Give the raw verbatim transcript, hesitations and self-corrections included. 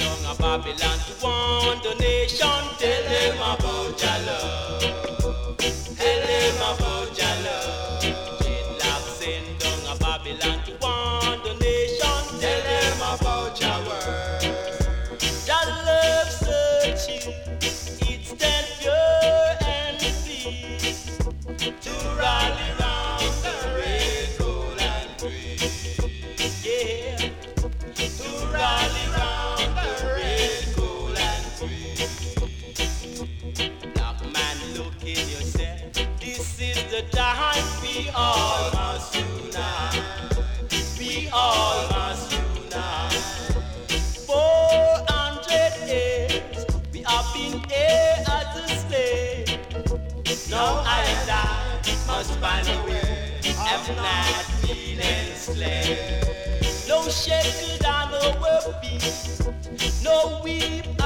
down a Babylon to want the nation. Tell them about your love. Tell them about your love. Dreadlocks send down a Babylon to want the nation. Tell them about your word. Your love searching, it's then pure and clean to rally round the red, gold and green. Yeah, to rally round the red, gold and green. Black man, look in yourself. This is the time we all must unite. We all must unite. Four hundred years we have been here as a slave. Now I and I must find a way. Have not been enslaved. No shackle down our feet. No weep